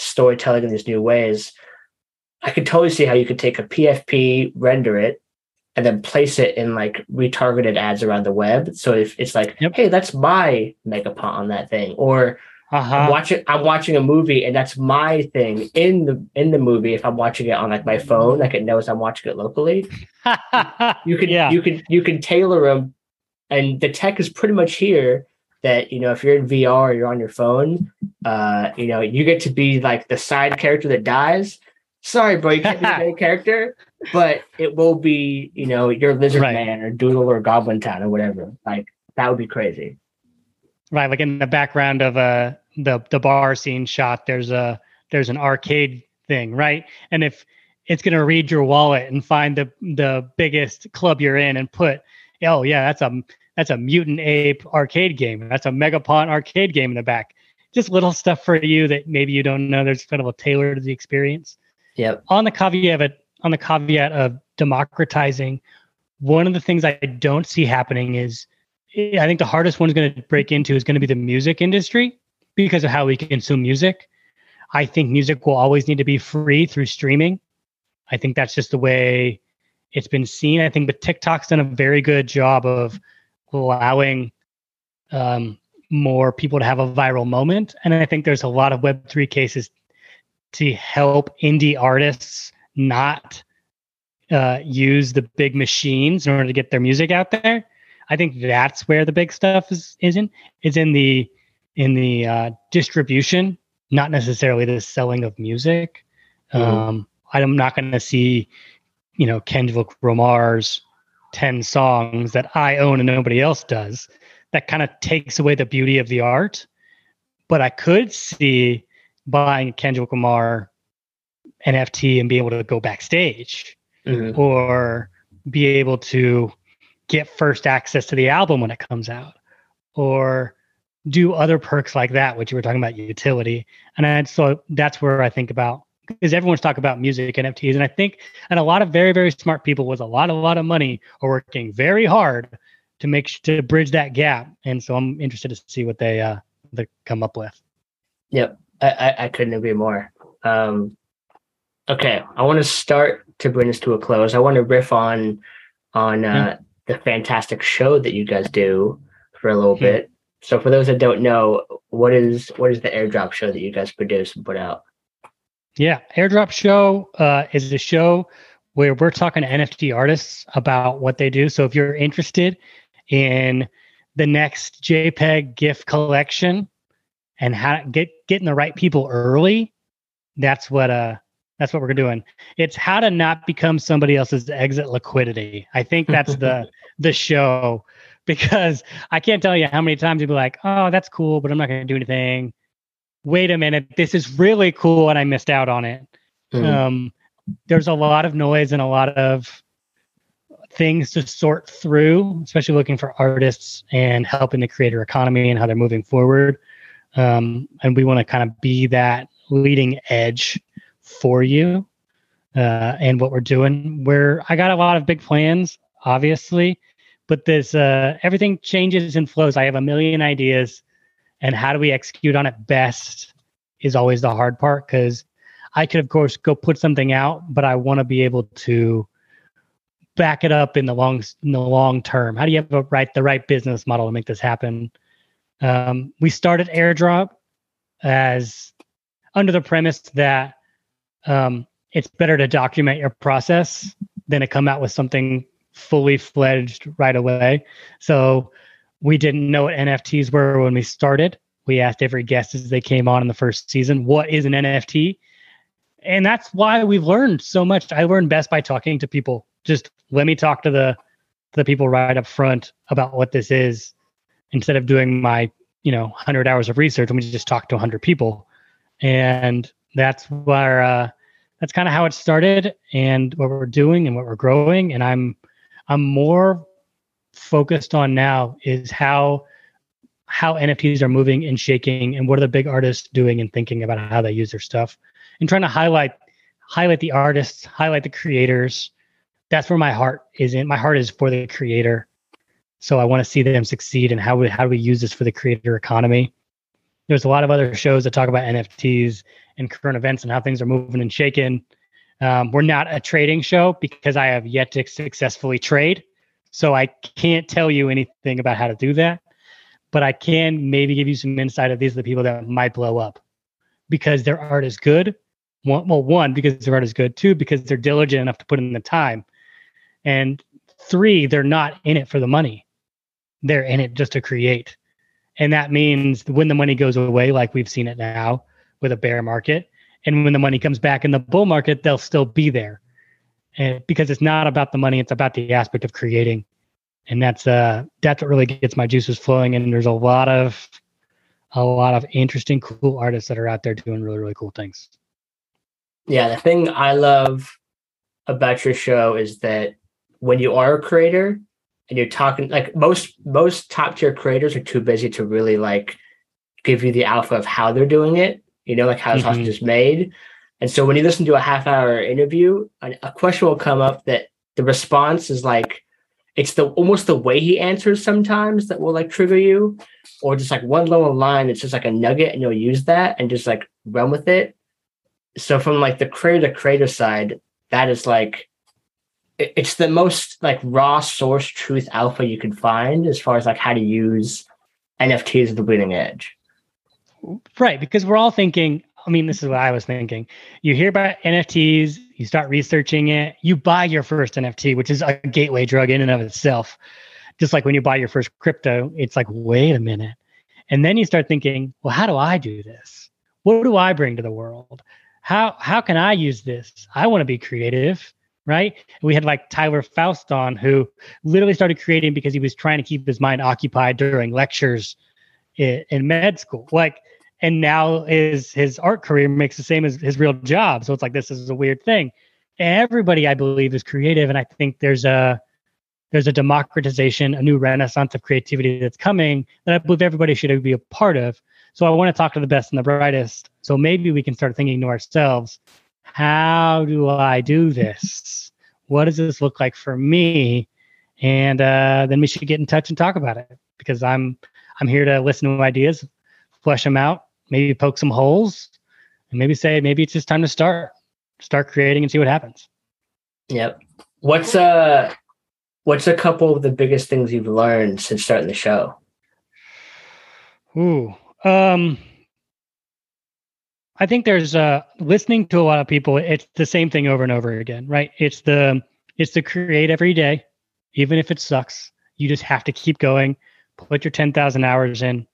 storytelling in these new ways, I could totally see how you could take a PFP, render it, and then place it in like retargeted ads around the web. So if it's like, Yep. hey, that's my Megapont on that thing, or I'm watching a movie and that's my thing in the movie. If I'm watching it on like my phone, like it knows I'm watching it locally. You can tailor them, and the tech is pretty much here. That if you're in VR or you're on your phone, you get to be like the side character that dies. Sorry, bro, you can't be the main character, but it will be your Lizard Man or Doodle or Goblin Town or whatever. Like that would be crazy. Right, like in the background of the bar scene shot, there's an arcade thing, right? And if it's gonna read your wallet and find the biggest club you're in and put, oh yeah, that's a Mutant Ape arcade game. That's a Megapont arcade game in the back. Just little stuff for you that maybe you don't know. There's kind of a tailor to the experience. Yep. On the caveat of democratizing, one of the things I don't see happening is, I think the hardest one's going to break into is going to be the music industry because of how we consume music. I think music will always need to be free through streaming. I think that's just the way it's been seen. I think, but TikTok's done a very good job of allowing more people to have a viral moment. And I think there's a lot of Web3 cases to help indie artists not use the big machines in order to get their music out there. I think that's where the big stuff is in the distribution, not necessarily the selling of music. I'm not going to see, Kendrick Lamar's 10 songs that I own and nobody else does. That kind of takes away the beauty of the art. But I could see buying a Kendrick Lamar NFT and be able to go backstage or be able to get first access to the album when it comes out, or do other perks like that, which you were talking about, utility. So that's where I think about, because everyone's talking about music NFTs. And I think, and a lot of very, very smart people with a lot of money are working very hard to bridge that gap. And so I'm interested to see what they come up with. Yep. I couldn't agree more. Okay. I want to start to bring this to a close. I want to riff on the fantastic show that you guys do for a little bit. So for those that don't know, what is the Airdrop show that you guys produce and put out? Yeah, Airdrop show is a show where we're talking to NFT artists about what they do. So if you're interested in the next JPEG GIF collection and how getting the right people early, that's what we're doing. It's how to not become somebody else's exit liquidity. I think that's the show, because I can't tell you how many times you'll be like, oh, that's cool, but I'm not going to do anything. Wait a minute, this is really cool and I missed out on it. There's a lot of noise and a lot of things to sort through, especially looking for artists and helping the creator economy and how they're moving forward. And we want to kind of be that leading edge for you and what we're doing. I got a lot of big plans, obviously, but this everything changes and flows. I have a million ideas, and how do we execute on it best is always the hard part, because I could, of course, go put something out, but I want to be able to back it up in the long term. How do you have the right business model to make this happen? We started Airdrop as under the premise that it's better to document your process than to come out with something fully fledged right away. So we didn't know what NFTs were when we started. We asked every guest as they came on in the first season, what is an NFT? And that's why we've learned so much. I learned best by talking to people. Just let me talk to the people right up front about what this is, instead of doing my 100 hours of research. Let me just talk to 100 people. And that's where that's kind of how it started and what we're doing and what we're growing. And I'm more focused on now is how NFTs are moving and shaking, and what are the big artists doing and thinking about how they use their stuff, and trying to highlight the artists, highlight the creators. That's where my heart is in. My heart is for the creator. So I want to see them succeed, and how do we use this for the creator economy? There's a lot of other shows that talk about NFTs and current events and how things are moving and shaking. We're not a trading show because I have yet to successfully trade. So I can't tell you anything about how to do that, but I can maybe give you some insight of these are the people that might blow up because their art is good. One, because their art is good. Two, because they're diligent enough to put in the time. And three, they're not in it for the money. They're in it just to create. And that means when the money goes away, like we've seen it now with a bear market, and when the money comes back in the bull market, they'll still be there. And because it's not about the money, it's about the aspect of creating. And that's what really gets my juices flowing. And there's a lot of interesting, cool artists that are out there doing really, really cool things. Yeah, the thing I love about your show is that when you are a creator and you're talking, like most top tier creators are too busy to really like give you the alpha of how they're doing it, like how the sausage is made. And so when you listen to a half-hour interview, a question will come up that the response is like, it's almost the way he answers sometimes that will like trigger you, or just like one little line. It's just like a nugget and you'll use that and just like run with it. So from like the creator side, that is like, it's the most like raw source truth alpha you can find as far as like how to use NFTs at the bleeding edge. Right. Because we're all thinking, this is what I was thinking. You hear about NFTs, you start researching it, you buy your first NFT, which is a gateway drug in and of itself. Just like when you buy your first crypto, it's like, wait a minute. And then you start thinking, well, how do I do this? What do I bring to the world? How can I use this? I want to be creative, right? We had like Tyler Faust on, who literally started creating because he was trying to keep his mind occupied during lectures in med school. And now his art career makes the same as his real job. So it's like, this is a weird thing. Everybody, I believe, is creative. And I think there's a democratization, a new renaissance of creativity that's coming that I believe everybody should be a part of. So I want to talk to the best and the brightest. So maybe we can start thinking to ourselves, how do I do this? What does this look like for me? And then we should get in touch and talk about it, because I'm here to listen to ideas, flesh them out, maybe poke some holes, and maybe it's just time to start creating and see what happens. Yep. What's a couple of the biggest things you've learned since starting the show? I think there's listening to a lot of people. It's the same thing over and over again, right? It's to create every day, even if it sucks. You just have to keep going, put your 10,000 hours in.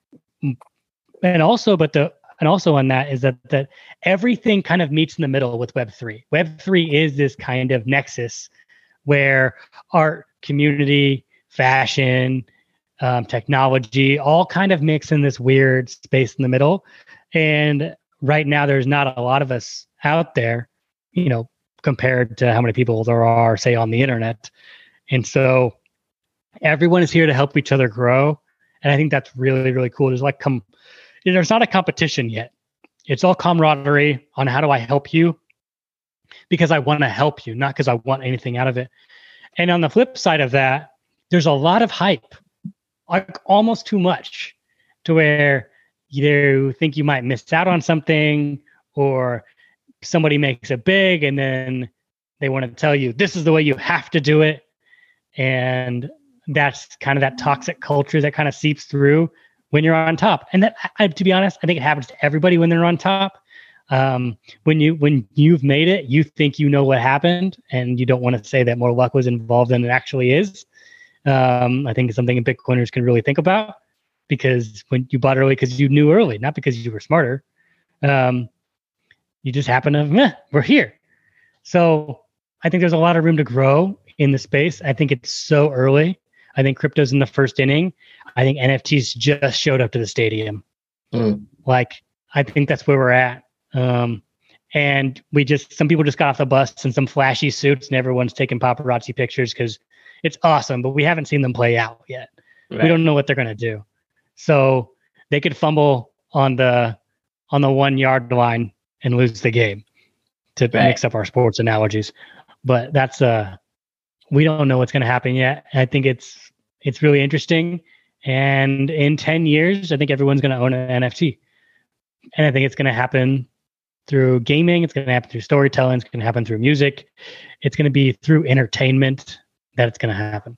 And also on that is that everything kind of meets in the middle with Web3. Web3 is this kind of nexus where art, community, fashion, technology all kind of mix in this weird space in the middle. And right now, there's not a lot of us out there, compared to how many people there are, say, on the internet. And so everyone is here to help each other grow. And I think that's really, really cool. There's not a competition yet. It's all camaraderie on how do I help you, because I want to help you, not because I want anything out of it. And on the flip side of that, there's a lot of hype, like almost too much, to where you think you might miss out on something, or somebody makes it big and then they want to tell you this is the way you have to do it. And that's kind of that toxic culture that kind of seeps through when you're on top. And that, to be honest, I think it happens to everybody when they're on top. When you've made it, you think you know what happened, and you don't want to say that more luck was involved than it actually is. I think it's something Bitcoiners can really think about, because when you bought early because you knew early, not because you were smarter. You just happen to, we're here. So I think there's a lot of room to grow in the space. I think it's so early. I think crypto's in the first inning. I think NFTs just showed up to the stadium. I think that's where we're at. And some people just got off the bus in some flashy suits, and everyone's taking paparazzi pictures because it's awesome, but we haven't seen them play out yet. Right. We don't know what they're going to do. So they could fumble on the 1 yard line and lose the game, to mix up our sports analogies. But that's we don't know what's going to happen yet. I think it's really interesting. And in 10 years, I think everyone's going to own an NFT. And I think it's going to happen through gaming. It's going to happen through storytelling. It's going to happen through music. It's going to be through entertainment that it's going to happen.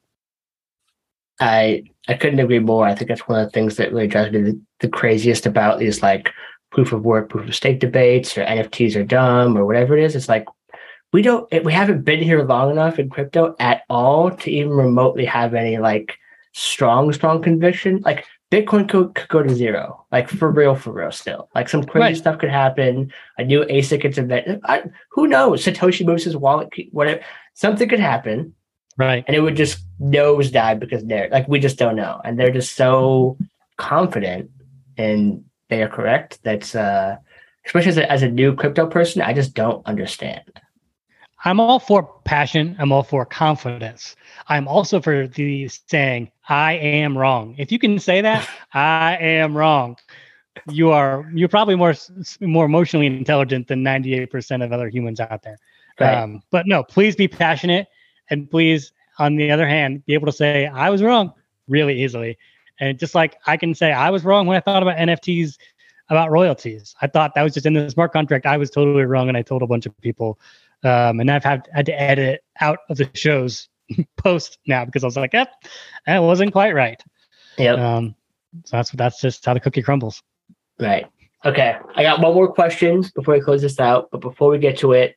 I couldn't agree more. I think that's one of the things that really drives me the craziest about these like proof of work, proof of stake debates, or NFTs are dumb, or whatever it is. It's like we haven't been here long enough in crypto at all to even remotely have any like strong conviction. Like Bitcoin could go to zero, like for real still. Like some crazy stuff could happen. A new ASIC gets invented. Who knows? Satoshi moves his wallet, whatever. Something could happen. Right. And it would just nosedive because we just don't know. And they're just so confident and they are correct. That's especially as a new crypto person, I just don't understand. I'm all for passion. I'm all for confidence. I'm also for the saying, I am wrong. If you can say that, I am wrong. You're probably more emotionally intelligent than 98% of other humans out there. Right. But no, please be passionate. And please, on the other hand, be able to say, I was wrong really easily. And just like I can say, I was wrong when I thought about NFTs, about royalties. I thought that was just in the smart contract. I was totally wrong. And I told a bunch of people. And I've had to edit it out of the show's post now because I was like, that wasn't quite right. Yep. So that's just how the cookie crumbles. Right. Okay. I got one more question before we close this out. But before we get to it,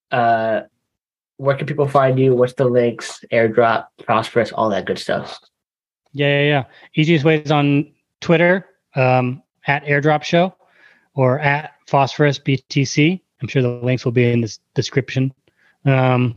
where can people find you? What's the links? Airdrop, Phosphorus, all that good stuff. Yeah. Easiest way is on Twitter, at Airdrop Show or at Phosphorus BTC. I'm sure the links will be in this description. And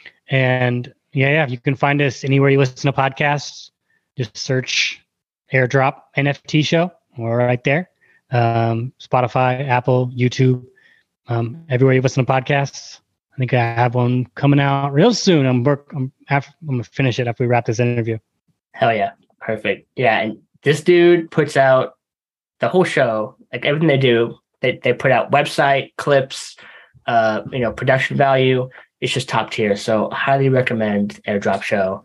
you can find us anywhere you listen to podcasts. Just search Airdrop NFT Show. We're right there. Spotify, Apple, YouTube, everywhere you listen to podcasts. I think I have one coming out real soon. I'm gonna finish it after we wrap this interview. Hell yeah, perfect. Yeah, and this dude puts out the whole show, like everything they do. They put out website clips, production value. It's just top tier. So highly recommend Airdrop Show.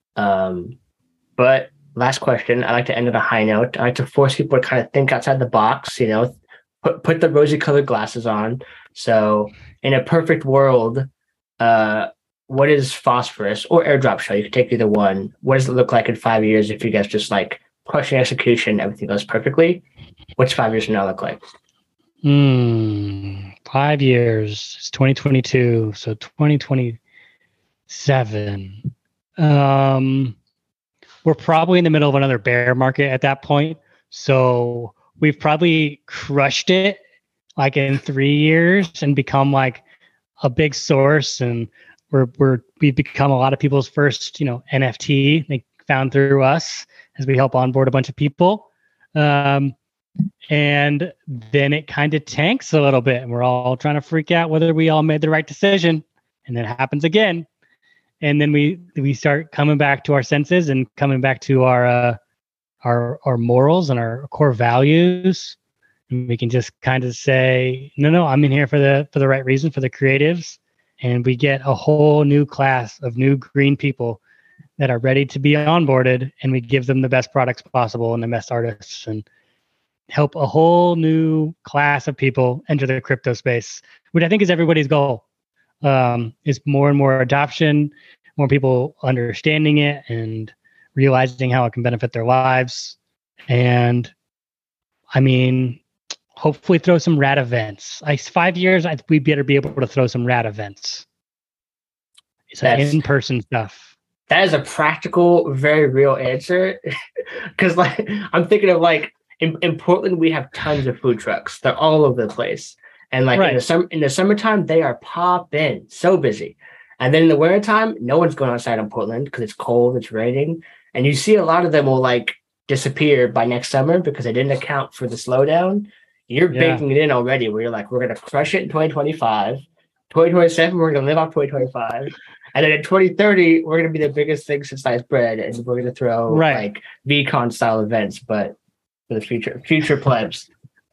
But last question, I like to end on a high note. I like to force people to kind of think outside the box. Put the rosy colored glasses on. So in a perfect world, what is Phosphorus or Airdrop Show? You can take either one. What does it look like in 5 years if you guys just like crushing execution, everything goes perfectly? What's 5 years from now look like? 5 years. It's 2022, so 2027. We're probably in the middle of another bear market at that point. So we've probably crushed it like in 3 years and become like a big source, and we've become a lot of people's first, NFT they found through us as we help onboard a bunch of people. And then it kind of tanks a little bit, and we're all trying to freak out whether we all made the right decision, and then it happens again. And then we start coming back to our senses and coming back to our morals and our core values. And we can just kind of say, no, I'm in here for the right reason, for the creatives. And we get a whole new class of new green people that are ready to be onboarded, and we give them the best products possible and the best artists, and help a whole new class of people enter the crypto space, which I think is everybody's goal. Is more and more adoption, more people understanding it and realizing how it can benefit their lives. And I mean, hopefully throw some rad events. 5 years, we better be able to throw some rad events. It's in-person stuff. That is a practical, very real answer. Because I'm thinking of in Portland, we have tons of food trucks. They're all over the place. And in the summertime, they are popping, so busy. And then in the wintertime, no one's going outside in Portland because it's cold, it's raining. And you see a lot of them will disappear by next summer because they didn't account for the slowdown. You're baking it in already where you're like, we're going to crush it in 2025. 2027, we're going to live off 2025. And then in 2030, we're going to be the biggest thing since sliced bread. And we're going to throw VCon style events, but for the future plebs.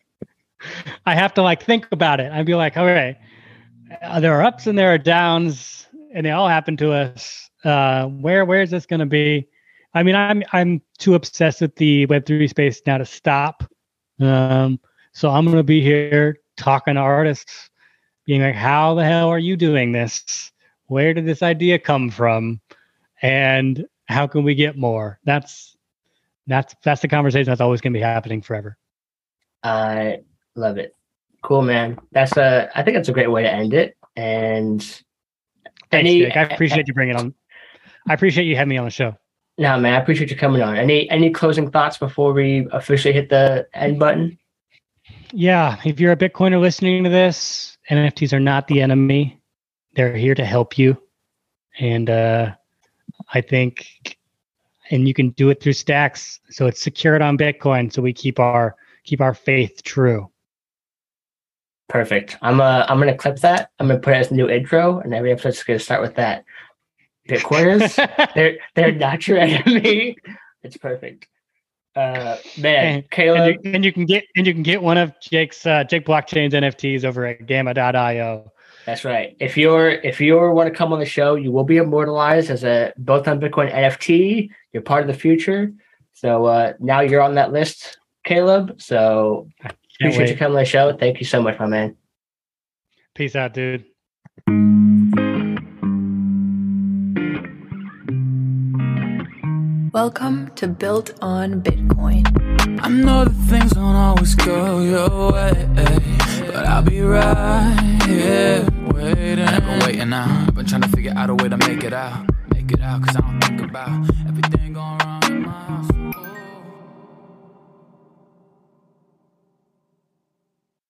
I have to think about it. I'd be like, all right, there are ups and there are downs, and they all happen to us. Where is this going to be? I mean, I'm too obsessed with the Web3 space now to stop. So I'm going to be here talking to artists, being like, how the hell are you doing this? Where did this idea come from? And how can we get more? That's the conversation that's always going to be happening forever. I love it. Cool, man. I think that's a great way to end it. And thanks, Jake. I appreciate you bringing it on. I appreciate you having me on the show. No, man, I appreciate you coming on. Any closing thoughts before we officially hit the end button? Yeah, if you're a Bitcoiner listening to this, NFTs are not the enemy. They're here to help you. And I think, and you can do it through Stacks. So it's secured on Bitcoin. So we keep our faith true. Perfect. I'm gonna clip that. I'm gonna put it as a new intro, and every episode's gonna start with that. Bitcoiners, they're not your enemy. It's perfect. Man, Caleb, and you can get one of Jake Blockchain's NFTs over at Gamma.io. That's right. If you want to come on the show, you will be immortalized as a Built on Bitcoin NFT. You're part of the future. So now you're on that list, Caleb. So appreciate you coming on the show. Thank you so much, my man. Peace out, dude. Welcome to Built on Bitcoin. I know that things don't always go your way, but I'll be right here waiting. I've been waiting now. I've been trying to figure out a way to make it out. Cause I don't think about everything going wrong in my house.